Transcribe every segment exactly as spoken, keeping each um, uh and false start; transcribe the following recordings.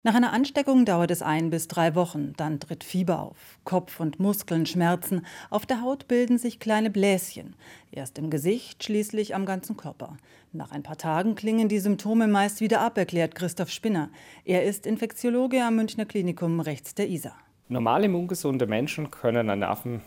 Nach einer Ansteckung dauert es ein bis drei Wochen, dann tritt Fieber auf, Kopf und Muskeln schmerzen, auf der Haut bilden sich kleine Bläschen, erst im Gesicht, schließlich am ganzen Körper. Nach ein paar Tagen klingen die Symptome meist wieder ab, erklärt Christoph Spinner. Er ist Infektiologe am Münchner Klinikum rechts der Isar. Normal immungesunde Menschen können eine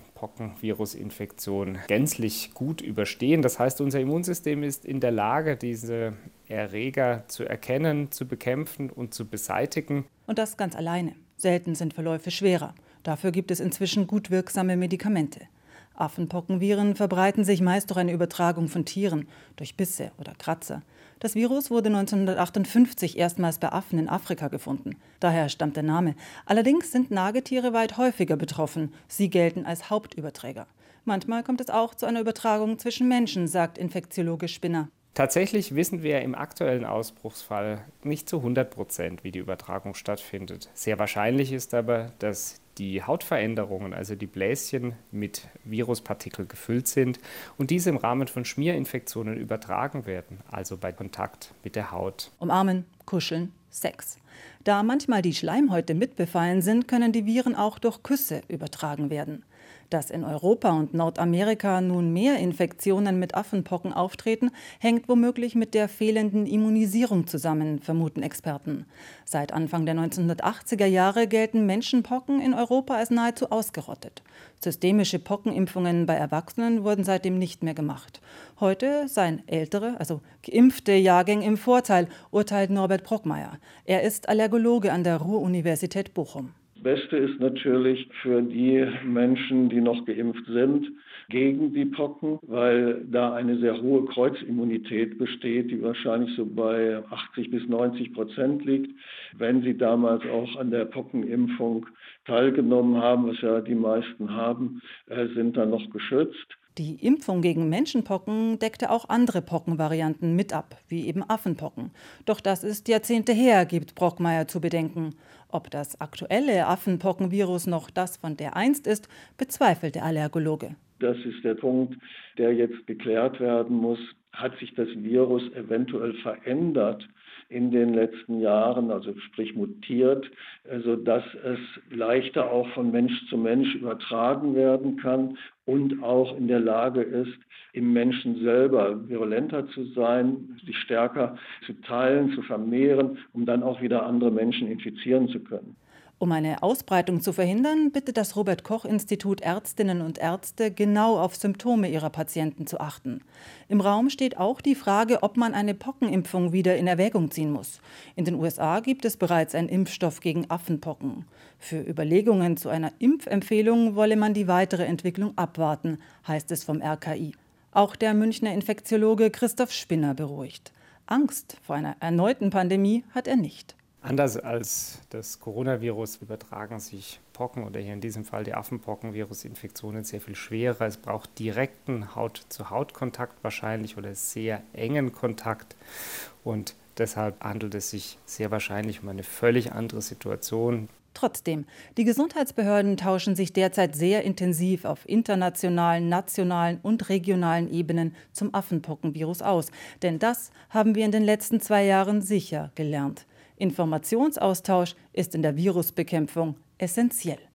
Affenpockenvirusinfektion gänzlich gut überstehen. Das heißt, unser Immunsystem ist in der Lage, diese Erreger zu erkennen, zu bekämpfen und zu beseitigen. Und das ganz alleine. Selten sind Verläufe schwerer. Dafür gibt es inzwischen gut wirksame Medikamente. Affenpockenviren verbreiten sich meist durch eine Übertragung von Tieren, durch Bisse oder Kratzer. Das Virus wurde neunzehnhundertachtundfünfzig erstmals bei Affen in Afrika gefunden. Daher stammt der Name. Allerdings sind Nagetiere weit häufiger betroffen. Sie gelten als Hauptüberträger. Manchmal kommt es auch zu einer Übertragung zwischen Menschen, sagt Infektiologe Spinner. Tatsächlich wissen wir im aktuellen Ausbruchsfall nicht zu hundert Prozent, wie die Übertragung stattfindet. Sehr wahrscheinlich ist aber, dass die Hautveränderungen, also die Bläschen, mit Viruspartikel gefüllt sind und diese im Rahmen von Schmierinfektionen übertragen werden, also bei Kontakt mit der Haut. Umarmen, kuscheln, Sex. Da manchmal die Schleimhäute mitbefallen sind, können die Viren auch durch Küsse übertragen werden. Dass in Europa und Nordamerika nun mehr Infektionen mit Affenpocken auftreten, hängt womöglich mit der fehlenden Immunisierung zusammen, vermuten Experten. Seit Anfang der neunzehnhundertachtziger Jahre gelten Menschenpocken in Europa als nahezu ausgerottet. Systemische Pockenimpfungen bei Erwachsenen wurden seitdem nicht mehr gemacht. Heute seien ältere, also geimpfte Jahrgänge im Vorteil, urteilt Norbert Brockmeier. Er ist Allergologe an der Ruhr-Universität Bochum. Das Beste ist natürlich für die Menschen, die noch geimpft sind, gegen die Pocken, weil da eine sehr hohe Kreuzimmunität besteht, die wahrscheinlich so bei achtzig bis neunzig Prozent liegt. Wenn sie damals auch an der Pockenimpfung teilgenommen haben, was ja die meisten haben, sind dann noch geschützt. Die Impfung gegen Menschenpocken deckte auch andere Pockenvarianten mit ab, wie eben Affenpocken. Doch das ist Jahrzehnte her, gibt Brockmeier zu bedenken. Ob das aktuelle Affenpockenvirus noch das von der einst ist, bezweifelt der Allergologe. Das ist der Punkt, der jetzt geklärt werden muss. Hat sich das Virus eventuell verändert in den letzten Jahren, also sprich mutiert, sodass es leichter auch von Mensch zu Mensch übertragen werden kann und auch in der Lage ist, im Menschen selber virulenter zu sein, sich stärker zu teilen, zu vermehren, um dann auch wieder andere Menschen infizieren zu können. Um eine Ausbreitung zu verhindern, bittet das Robert-Koch-Institut Ärztinnen und Ärzte, genau auf Symptome ihrer Patienten zu achten. Im Raum steht auch die Frage, ob man eine Pockenimpfung wieder in Erwägung ziehen muss. In den U S A gibt es bereits einen Impfstoff gegen Affenpocken. Für Überlegungen zu einer Impfempfehlung wolle man die weitere Entwicklung abwarten, heißt es vom R K I. Auch der Münchner Infektiologe Christoph Spinner beruhigt. Angst vor einer erneuten Pandemie hat er nicht. Anders als das Coronavirus übertragen sich Pocken oder hier in diesem Fall die Affenpockenvirusinfektionen sehr viel schwerer. Es braucht direkten Haut-zu-Haut-Kontakt wahrscheinlich oder sehr engen Kontakt und deshalb handelt es sich sehr wahrscheinlich um eine völlig andere Situation. Trotzdem, die Gesundheitsbehörden tauschen sich derzeit sehr intensiv auf internationalen, nationalen und regionalen Ebenen zum Affenpockenvirus aus. Denn das haben wir in den letzten zwei Jahren sicher gelernt. Informationsaustausch ist in der Virusbekämpfung essentiell.